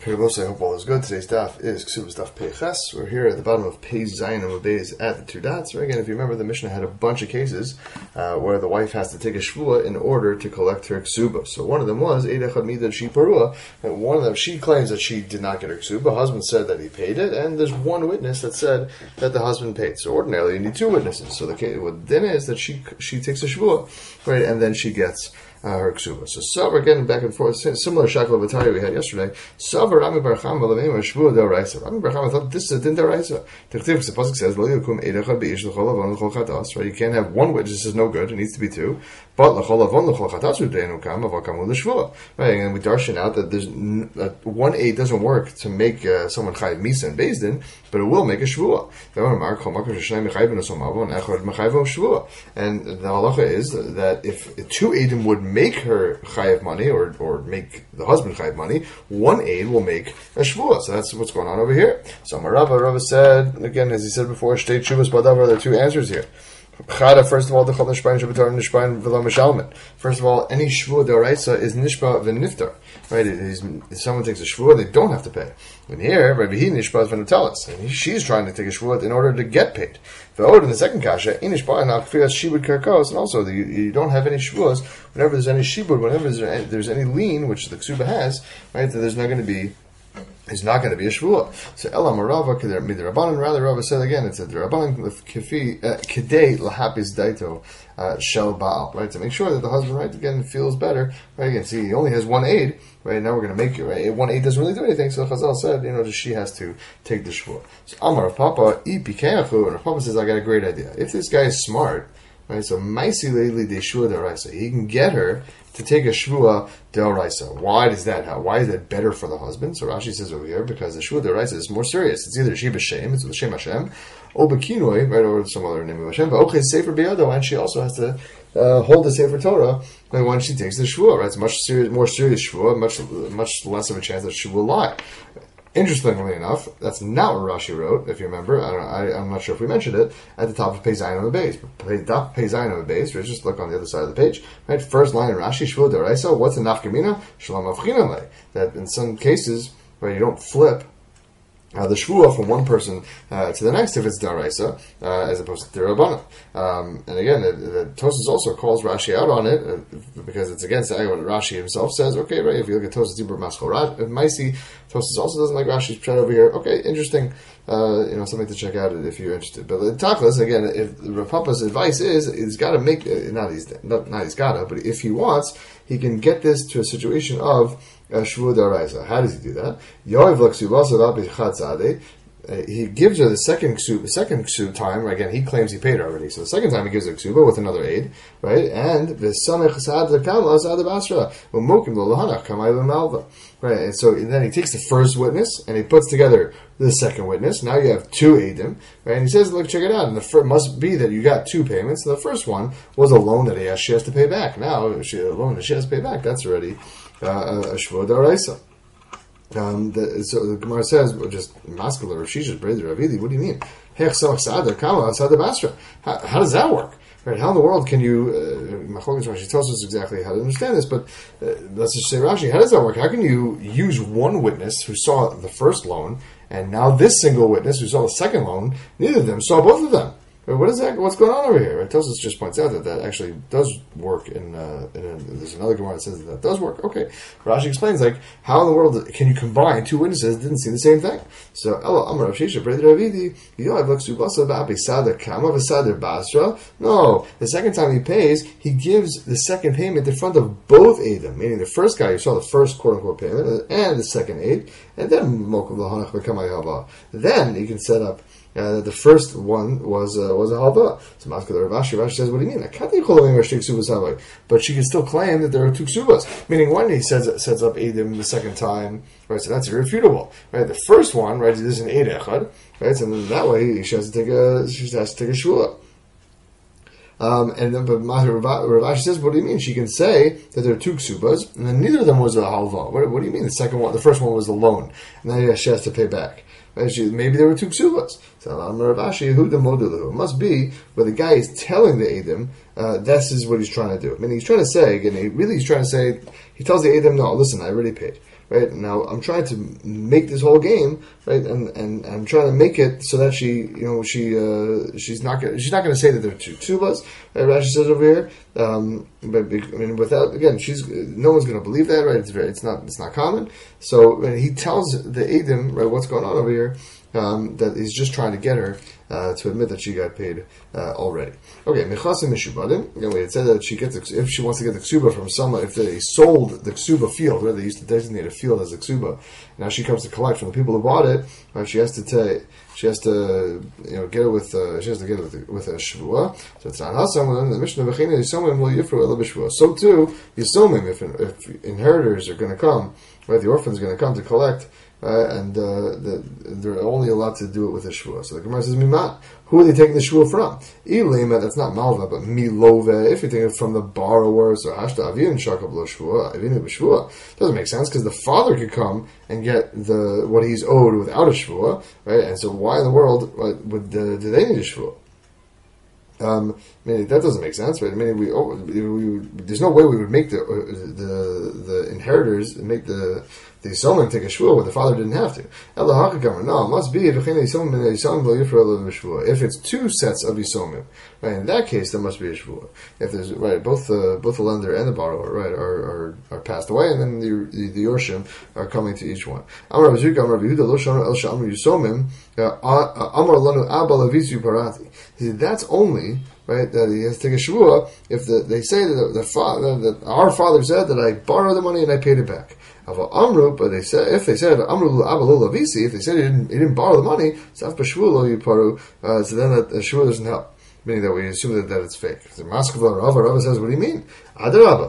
I hope all is good. Today's daf is Ksubas daf Peiches. We're here at the bottom of Pei Zayin and Beis at the two dots. So again, if you remember, the Mishnah had a bunch of cases where the wife has to take a shvua in order to collect her ksuba. So one of them was Eid Echad Midad Shi Parua, and one of them, she claims that she did not get her ksuba. Husband said that he paid it, and there's one witness that said that the husband paid. So ordinarily you need two witnesses. So the case, what then is that she takes a shvua, right, and then she gets her ksuba. So Savar, again, back and forth, similar Shakla Batari we had yesterday. Savar Rami Bar Chama L'meimar Shvua D'Oraisa. Rami Bar Chama thought this is a din D'Oraisa. The pasuk says, Lo Yakum Eid Echad B'ish L'chol Avon L'chol Chatas. Right, you can't have one witness. This is no good. It needs to be two. But L'chol Avon L'chol Chatas U'Deinu Kam Aval Kamu L'Shvua. Right, and we darshan out that there's one aid doesn't work to make someone chayiv misa and beis din, but it will make a shvua. And the halacha is that if two aidim would make her chayiv money or make the husband chayiv money, one aid will make a shvua. So that's what's going on over here. So Rava said, again, as he said before, state shuvas badavar. There are two answers here. First of all, first of all, any shvua d'oraisa is nishba v'niftar. Right? If someone takes a shvua, they don't have to pay. And here, Rabbi Hi nishba v'natalis, and she's trying to take a shvua in order to get paid. V'od in the second kasha, inishba and akfiyas shibud karkos, and also you don't have any shvuas whenever there's any shibud, whenever there's any lien which the ksuba has, right? That there's not going to be. It's not going to be a shvua. So Elam Rava Midrabanan. Rather, Rava said again, it's a Drabanan Kidei Lahapis Daito Shel Baal. Right, to make sure that the husband, right, again feels better. Right, again, see, he only has one aid. Right, now we're going to make it. Right, one aid doesn't really do anything. So Chazal said, she has to take the shvua. So Amar Papa Ipikeachu, and Papa says, I got a great idea. If this guy is smart, right, so Maisi Leili De Shvua D'Oraisa, he can get her to take a shvua d'oraisa. Why is that better for the husband? So Rashi says over here, because the shvua d'oraisa is more serious. It's either she b'shem, it's with Shem Hashem, or b'kinoi, right, or some other name of Hashem, but okay, sefer b'yado, and she also has to hold the sefer Torah when she takes the shvua, right? It's more serious shvua, much less of a chance that she will lie. Interestingly enough, that's not what Rashi wrote, if you remember. I'm not sure if we mentioned it, at the top of Pei Zayin on the base. Pei Zayin on the base, right, just look on the other side of the page. Right, first line in Rashi, Shvua D'Oraisa, what's a nafkamina? Shalom Avchinan Le. That in some cases, right, you don't flip the shvua from one person to the next if it's d'oraisa, as opposed to d'Rabbanan. And again, the Tosas also calls Rashi out on it because it's against what Rashi himself says. Okay, right? If you look at Tosas Dibur Maschorad, Maisi, Tosas also doesn't like Rashi's pshat over here. Okay, interesting. Something to check out if you're interested. But the Tachlis, again, if Rav Papa's advice is, he's got to make not he's got to, but if he wants, he can get this to a situation of shvua d'oraisa. How does he do that? He gives her the second ksub time. Again, he claims he paid her already. So the second time he gives her ksuba with another aid, right? And right. And so then he takes the first witness and he puts together the second witness. Now you have two aidim, right? And he says, "Look, check it out." And the first must be that you got two payments. And the first one was a loan that she has to pay back. Now a loan that she has to pay back. That's already a shvua d'oraisa. So the Gemara says, just masculine, Rav Shisha, Breder, Ravidi, what do you mean? How does that work? Right? How in the world can you, Rashi tells us exactly how to understand this, but let's just say, Rashi, how does that work? How can you use one witness who saw the first loan, and now this single witness who saw the second loan, neither of them saw both of them? What is that? What's going on over here? Right? Tosfos just points out that actually does work. There's another Gemara that says that does work. Okay, Rashi explains how in the world can you combine two witnesses that didn't see the same thing? So Ella Amar Rav Shisha Breder Ravidi Yoav Laksubasa Ba'Bi Sader Kama V'Sader Basra. No, the second time he pays, he gives the second payment in front of both aidim, meaning the first guy who saw the first quote unquote payment and the second aid, and then Mokav Lahanach V'Kamay Hava. Then he can set up. The first one was a halva. So Rashi says, what do you mean? But she can still claim that there are two ksubas. Meaning when he sets up Eidim the second time, right? So that's irrefutable, right? The first one, right? There's an Eid Echad, right? So then that way she has to take a shvua. And then, but Rashi says, what do you mean? She can say that there are two ksubas, and then neither of them was a halva. What do you mean? The first one was the loan, and then she has to pay back. Maybe there were two ksubas. So it must be where the guy is telling the Eidim, this is what he's trying to do. I mean, he's trying to say, again, he's trying to say, he tells the Eidim, no, listen, I already paid. right? Now I'm trying to make this whole game, right, and I'm trying to make it so that she's not going to say that there are two ksubas. Right? Rashi says over here, but without, again, no one's going to believe that, right? It's not common. So he tells the Eidim, right, what's going on over here. That he's just trying to get her to admit that she got paid already. Okay, mechasim mishubadim. Again, it said that if she wants to get the ksuba from someone, if they sold the ksuba field, where they used to designate a field as a ksuba, now she comes to collect from the people who bought it. Right, she has to get it with a shvua. So it's not hasam. The Mishnah v'china yisomim lo yifru ela b'shvua. So too yisomim, if inheritors are going to come, right, the orphan's going to come to collect. And they're only allowed to do it with a shvua. So the Gemara says, "Mimat, who are they taking the shvua from? Ilema, that's not malva, but milove. If you're taking it from the borrower, so hashta avin shakab lo shvua, avinu b'shvua, doesn't make sense because the father could come and get what he's owed without a shvua, right? And so why in the world do they need a shvua? That doesn't make sense, right? There's no way we would make the inheritors make the Yisomim take a shvua where the father didn't have to. No, it must be if it's two sets of Yisomim, right? In that case, there must be a shvua. If there's both the lender and the borrower, right, are passed away, and then the Yorshim are coming to each one. Amar Rav Zirka, Amar Rav Yehuda, Lo Shanu El Sha'amru Yisomim, Amar Lanu Abba Levisu Parati. That's only, right, that he has to take a shvua if they say that our father said that I borrowed the money and I paid it back. But if they said if they said he didn't borrow the money, so then that the shvua doesn't help. Meaning that we assume that it's fake. The Maskava Rava says, what do you mean? Adarabba.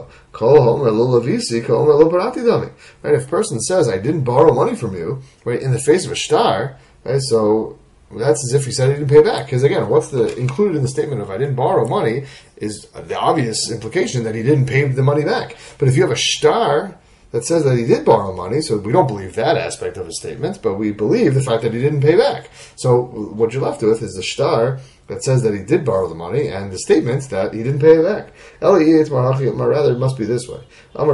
Right, if a person says, I didn't borrow money from you, right, in the face of a shtar, right, so that's as if he said he didn't pay back. Because again, what's included in the statement of I didn't borrow money is the obvious implication that he didn't pay the money back. But if you have a shtar that says that he did borrow money, so we don't believe that aspect of his statement, but we believe the fact that he didn't pay back. So what you're left with is the shtar that says that he did borrow the money, and the statement that he didn't pay it back. Rather, it must be this way.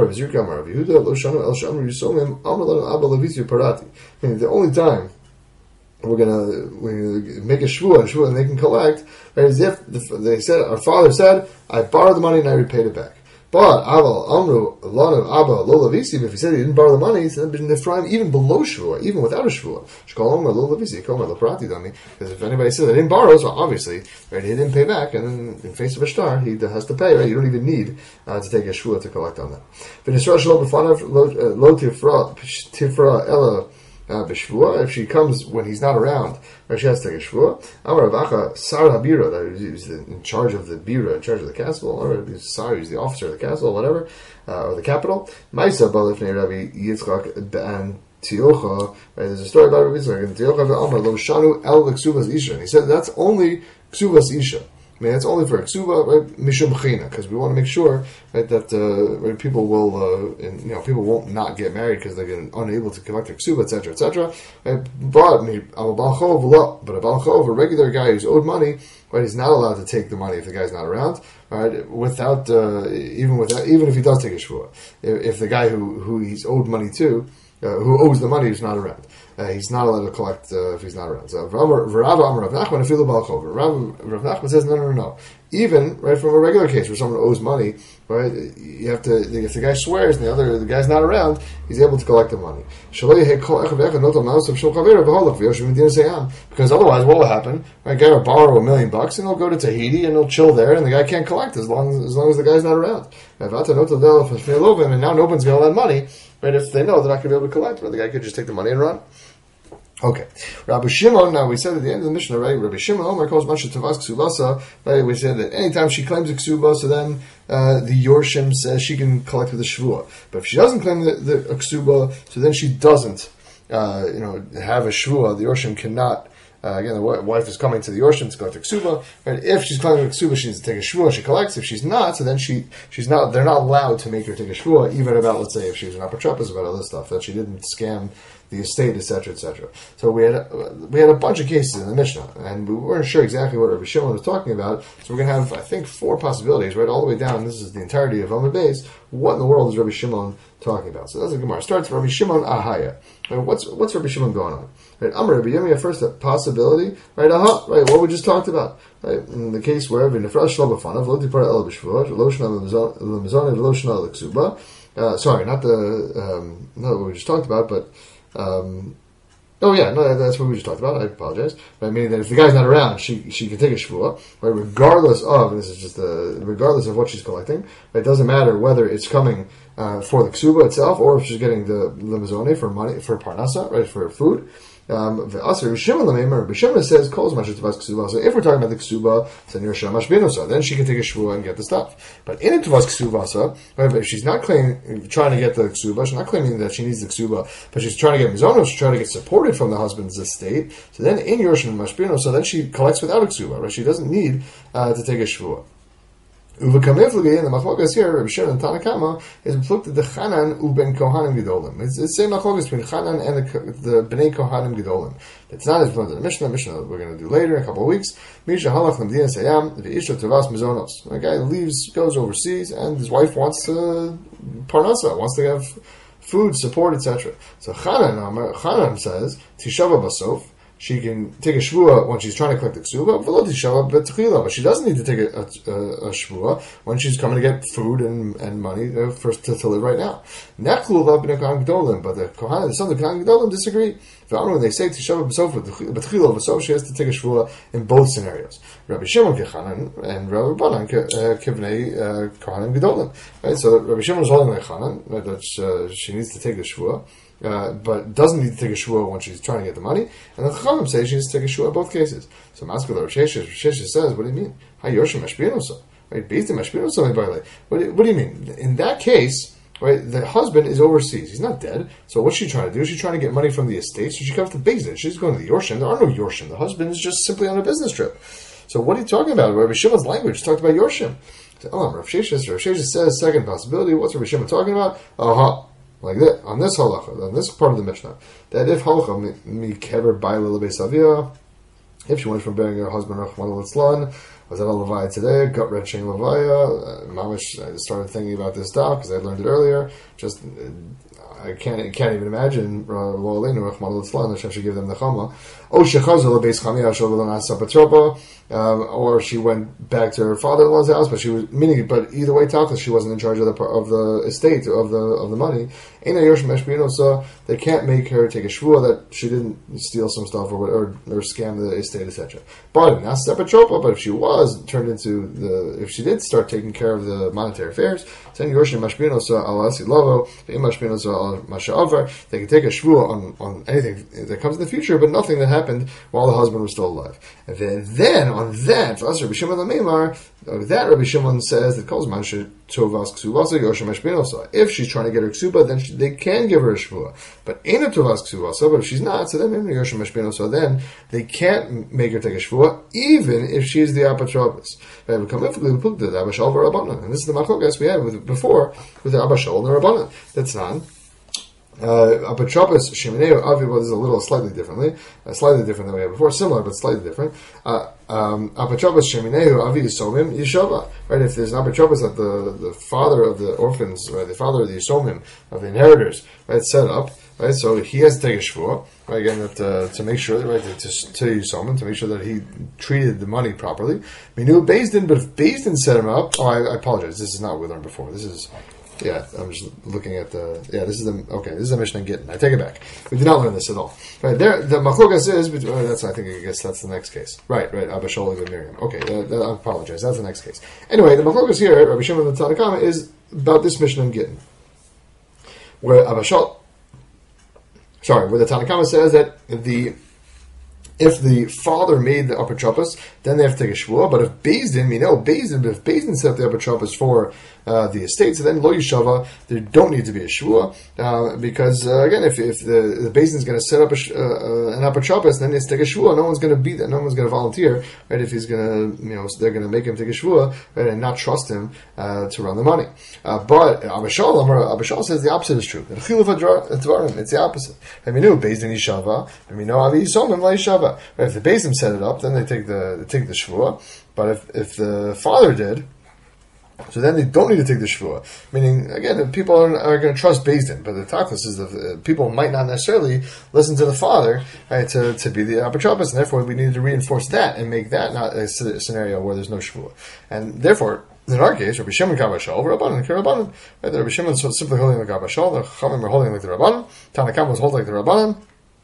The only time we're gonna make a shvua, and they can collect, right, is if they said, our father said, I borrowed the money and I repaid it back. But if he said he didn't borrow the money, so then even below shvua, even without a shvua, because if anybody says I didn't borrow, so obviously, right, he didn't pay back, and then in face of a shtar, he has to pay. Right, you don't even need to take a shvua to collect on that. If she comes when he's not around, right, she has to take a shvua. Amar Ravacha, Sar Habira, that he's in charge of the bira, in charge of the castle, or he's the officer of the castle, whatever, or the capital. Maisa Balifnei Rabbi Yitzchak and Tiocha. Right, there's a story about Rabbi Yitzchak and Tiocha Amar Lo Shanu El Ksubas Isha. And he said that's only Ksubas Isha. I mean, it's only for a ksuba, right, mishum china, because we want to make sure, right, that people will, people won't not get married because they're unable to collect their ksuba, etc., etc. Right? But a bal chov, a regular guy who's owed money, right, he's not allowed to take the money if the guy's not around, right? Even if he does take a shvua, if the guy who he's owed money to, who owes the money, is not around. He's not allowed to collect if he's not around. So Rav Nachman says no. Even right from a regular case where someone owes money, right, you have to. If the guy swears and the guy's not around, he's able to collect the money. Because otherwise, what will happen? Right, guy will borrow $1 million and he'll go to Tahiti and he'll chill there, and the guy can't collect as long as the guy's not around. And now no one's going to lend money. Right, if they know they're not going to be able to collect, but the guy could just take the money and run. Okay, Rabbi Shimon. Now we said at the end of the Mishnah, right? Rabbi Shimon, Omer calls Masha Tavas Ksubasa. Right, we said that anytime she claims a ksuba, so then the Yorshim says she can collect with a shvua. But if she doesn't claim the ksuba, so then she doesn't, have a shvua. The Yorshim cannot. Again, the wife is coming to the Yorshim to collect a ksuba. Right? If she's claiming a ksuba, she needs to take a shvua. She collects. If she's not, so then she's not. They're not allowed to make her take a shvua, even about, let's say, if she was an apotropos, about other stuff that she didn't scam the estate, etc., etc. So we had a bunch of cases in the Mishnah, and we weren't sure exactly what Rabbi Shimon was talking about. So we're going to have, I think, 4 possibilities, right, all the way down. This is the entirety of Amud Beis. What in the world is Rabbi Shimon talking about? So that's the Gemara. Starts Rabbi Shimon Ahaya. Right, what's Rabbi Shimon going on? Right, Amar Rabbi Yirmiyah, first a possibility. Right, right, what we just talked about. Right, in the case where v'nefrash shlo b'fanav lo tipar el b'shvuah lo shna l'mizon v'lo shna l'ksuba. Sorry, not what we just talked about, but. That's what we just talked about. I apologize. Right, meaning that if the guy's not around, she can take a shvuah, right, regardless of, and this is just regardless of what she's collecting. Right, it doesn't matter whether it's coming for the ksuba itself or if she's getting the mizone for money, for parnasa, right, for food. Rabbi Shimon says, so if we're talking about the ksuba, then she can take a shvuah and get the stuff. But in a tuvas ksuvasa, right, if she's not trying to get the ksuba, she's not claiming that she needs the ksuba, but she's trying to get mizonos, she's trying to get supported from the husband's estate. So then in Yerushin Mashbino, so then she collects without a ksuba, right? She doesn't need to take a shvuah. Uvakamiflugi, and the machlokas here, Rabbi Shimon and Tanakama, is inflicted the Chanan uben Kohanim Gedolim. It's the same machlokas between Chanan and the Bnei Kohanim Gedolim. It's not as important in the Mishnah we're going to do later in a couple of weeks. Misha halach l'mdina sayam v'isha tuvas mizonos. A guy leaves, goes overseas, and his wife wants to parnasa, wants to have food, support, etc. So Chanan says, Tishava basof, she can take a shvuah when she's trying to collect the ksuba, but she doesn't need to take a shvuah when she's coming to get food and money to live right now. But the Kohanim, some of the Kohanim Gedolim disagree. When they say Tishava b'sof, she has to take a shvuah in both scenarios. Rabbi Shimon kechanan and Rabbi Banan kivnei Kohanim Gedolim. Right, so Rabbi Shimon is holding like Chanan that she needs to take the shvuah. But doesn't need to take a shvuah when she's trying to get the money. And the Chachamim say she needs to take a shvuah in both cases. So Maskul Rav Sheshes says, what do you mean? Hay Yoshim Mashbinosa. Right? Based in Mashbinosa, by the way. What do you mean? In that case, right, the husband is overseas. He's not dead. So what's she trying to do? She's trying to get money from the estate. So she comes to Beis Din. She's going to the Yorshim. There are no Yorshim. The husband is just simply on a business trip. So what are you talking about? Rabbi Shimon's language talked about Yorshim. So, Rav Sheshes says, second possibility. What's Rabbi Shimon talking about? Like that, on this halacha, on this part of the Mishnah, that if halacha mi kever by lilabei savia, if she went from burying her husband Rachmana litzlan, was that a levaya today? Gut wrenching levaya. Mamish, I started thinking about this daf because I learned it earlier. Just I can't even imagine lo aleinu Rachmana litzlan. Hashem should give them the chama. O shechazel lebeis chamia shalom asa patropa. Or she went back to her father-in-law's house, but either way, Tachlis, she wasn't in charge of the estate of the money. So they can't make her take a shvuah that she didn't steal some stuff or scam the estate, etc. But not separate tropa. But if she was turned into if she did start taking care of the monetary affairs, then Yoshim Mashbinosa alasi lovo, Mashbinosa al masha'avar. They can take a shvuah on anything that comes in the future, but nothing that happened while the husband was still alive. And then on that, for us, Rabbi Shimon Lamemar, that Rabbi Shimon says that calls Mansha Tovas Ksuvasa Yoshim Mashbinosa. If she's trying to get her ksuba, then they can give her a shvuah. But ain't a Tovas Ksuvasa, but if she's not, so then Yoshim Mashbinosa, then they can't make her take a shvuah, even if she is the apotropos. And this is the machlokas we had before with the Abashal and the Rabbanan. That's not. Apotropos Shemineu Avi, well, this is a little slightly different than we had before, similar but slightly different. Apotropos Shemineu Avi Yisomim Yishava. Right, if there's an apotropos that the father of the orphans, right, the father of the Yisomim, of the inheritors, right, set up, right, so he has to take a shvuah, right, again, that, to make sure, right, to Yisomim, to make sure that he treated the money properly. Minu Beis Din, but if Beis Din set him up, I apologize, this is not what we learned before, this is. Yeah, I'm just looking at this is the Mishnah in Gittin. I take it back. We did not learn this at all. Right, there, the machlokas is, I guess that's the next case. Right, Abba Shaul and Miriam. Okay, I apologize, that's the next case. Anyway, the machlokas here, Rabbi Shimon and the Tanakama, is about this Mishnah in Gittin. Where the Tanakama says that if the father made the apotropos, then they have to take a shvuah. But if Beis Din, if Beis Din set up the apotropos for the estate, so then lo yishava, there don't need to be a shvuah, because again, if the Beis Din is going to set up an apotropos, then it's take a shvuah. No one's going to be there. No one's going to volunteer, right? If he's going to, they're going to make him take a shvuah, right, and not trust him to run the money. But Abba Shaul says the opposite is true. It's the opposite. I mean, Beis Din yishava. I mean, no avi yisomim la yishava. Right, if the Beis Din set it up, then they take the shvuah. But if the father did, So then they don't need to take the shvua. Meaning, again, people are going to trust Beis Din, but the tachlis is that people might not necessarily listen to the father, right, to be the apotropos, and therefore we need to reinforce that and make that not a scenario where there's no shvua. And therefore, in our case, Rabbi Shimon Kabashal, Rabbanan, Rabbanan, right? The Rabbi Shimon is simply holding like Kabashal, the Chachamim are holding like the Rabbanan, Tanakam was holding like the Rabbanan.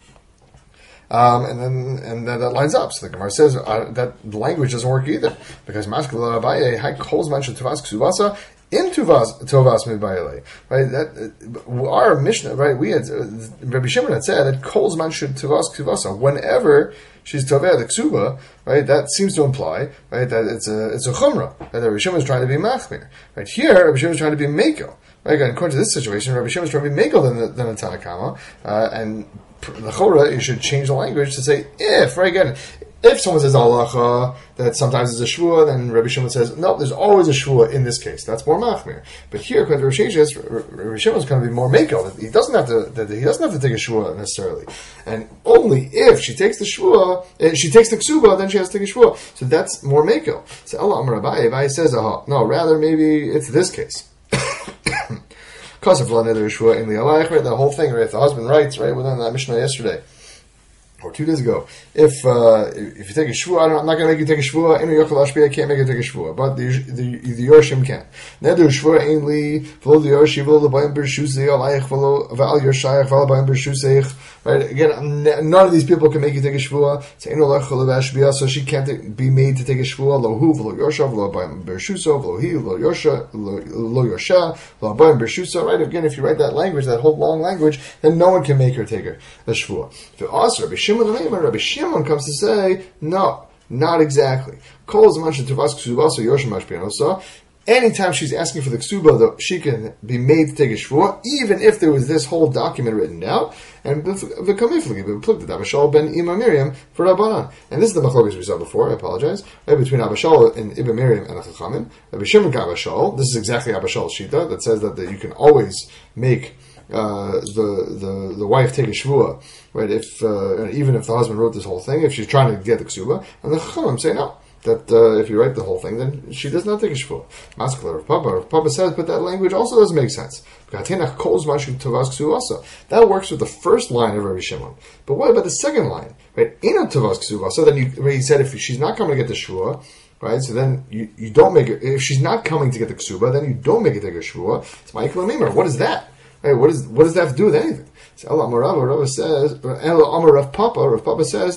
And then that lines up. So the Gemara says that language doesn't work either, because Maskala Abaye Hai Kol's mentioned Tuvas Ksuvasa in Tovas Mibayale. Right? That our Mishnah, right? We had Rabbi Shimon had said that Kol's mentioned Tuvas Ksuvasa whenever she's Toveh the Ksuba, right? That seems to imply, right, that it's a Chumrah, that Rabbi Shimon is trying to be Machmir. Right here, Rabbi Shimon is trying to be Mekel. Right? Again, according to this situation, Rabbi Shimon is trying to be Mekel than a Tanakama, and the Chora, you should change the language to say if, right? Again, if someone says Allah that sometimes there's a shvua, then Rabbi Shimon says no, there's always a shvua in this case. That's more machmir. But here, because Rabbi Shimon is going to be more mekel. He doesn't have to take a shvua necessarily, and only if she takes the shvua, she takes the ksuba, then she has to take a shvua. So that's more mekel. So Allah Amar Abaye says no, rather maybe it's this case. Because of the whole thing, right? If the husband writes, right, within that Mishnah yesterday, or 2 days ago, if you take a shvua, I'm not going to make you take a shvua. I can't make you take a shvua, but the Yorshim can. Nedu shvua ainli v'lo the Yorshi v'lo l'bayim b'rshusei alayich v'lo v'al Yorshayich v'al l'bayim b'rshusei. Right? Again, none of these people can make you take a shvua. So she can't be made to take a shvua. Lo hu v'lo Yorsha v'lo bayim b'rshuso v'lo hi lo Yorsha lo Yorsha v'lo bayim b'rshuso. Right? Again, if you write that language, that whole long language, then no one can make her take a shvua. Rabbi Shimon comes to say, no, not exactly. Anytime she's asking for the ksuba, though, she can be made to take a shvua, even if there was this whole document written out. And ben Ima Miriam for Rabbanan. And this is the machlokas we saw before. I apologize. Right, between Abashal and Ibn Miriam and the Chachamim. Rabbi Shimon Abashal. This is exactly Abashal's shita that says that you can always make the wife take a shvua, right? If even if the husband wrote this whole thing, if she's trying to get the ksuba, and the chachamim say no, that if you write the whole thing, then she does not take a shvua. Maskala Rav Papa says, but that language also doesn't make sense. That works with the first line of Rabbi Shimon. But what about the second line? Right? So then he said if she's not coming to get the shvua, right? So then you don't make it. If she's not coming to get the ksuba, then you don't make it take a shvua. It's Michael Amimer. What is that? Hey, what does that have to do with anything? So Rav says, Rav Papa says,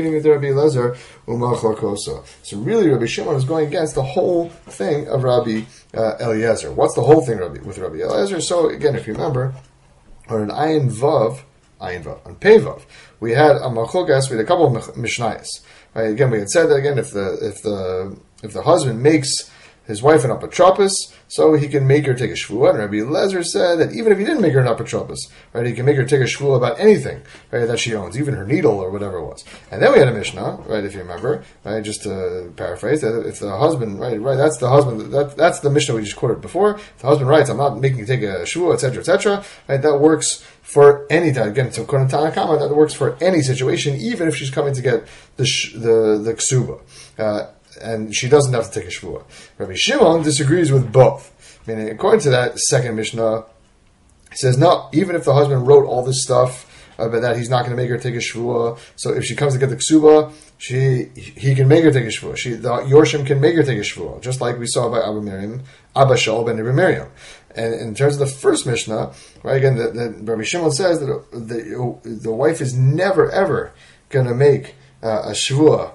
so really Rabbi Shimon is going against the whole thing of Rabbi Eliezer. What's the whole thing with Rabbi Eliezer? So again, if you remember, on Ayin Vav, on Pei Vav, we had a Machogas, we had a couple of Mishnayos. Right? Again, we had said that again, if the husband makes his wife an apotropos, so he can make her take a shvua. And Rabbi Eliezer said that even if he didn't make her an apotropos, right, he can make her take a shvua about anything, right, that she owns, even her needle or whatever it was. And then we had a Mishnah, right, if you remember, right, just to paraphrase, that if the husband, right, that's the husband, that's the Mishnah we just quoted before. If the husband writes, I'm not making you take a shvua, etc., right, that works for any time. Again, so according to Tanakama, that works for any situation, even if she's coming to get the ksuba. And she doesn't have to take a shvua. Rabbi Shimon disagrees with both. Meaning, according to that second Mishnah, he says, no, even if the husband wrote all this stuff about that, he's not going to make her take a shvua. So if she comes to get the ksuba, he can make her take a shvua. The Yorshim can make her take a shvua, just like we saw by Abba Shaul ben Ibn Miriam. And in terms of the first Mishnah, right, again, Rabbi Shimon says that the wife is never, ever going to make a shvua.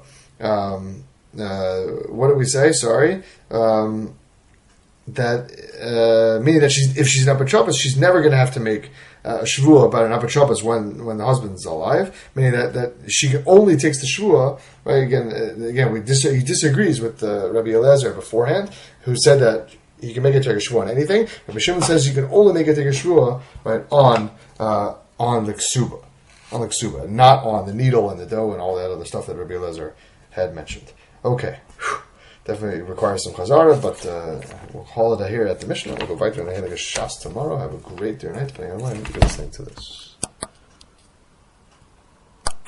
What did we say? Sorry. Meaning that if she's an apotropos, she's never going to have to make a shvua about an apotropos when the husband's alive. Meaning that she only takes the shvua. Right? Again, he disagrees with Rabbi Eliezer beforehand, who said that he can make it take a shvua on anything. Rabbi Shimon says you can only make it take a shvua, right, on the ksuba, not on the needle and the dough and all that other stuff that Rabbi Eliezer had mentioned. Okay. Definitely requires some chazara, but we'll call it here at the Mishnah. We'll go back to the Shas tomorrow. Have a great day or night, depending on when you're listening to this.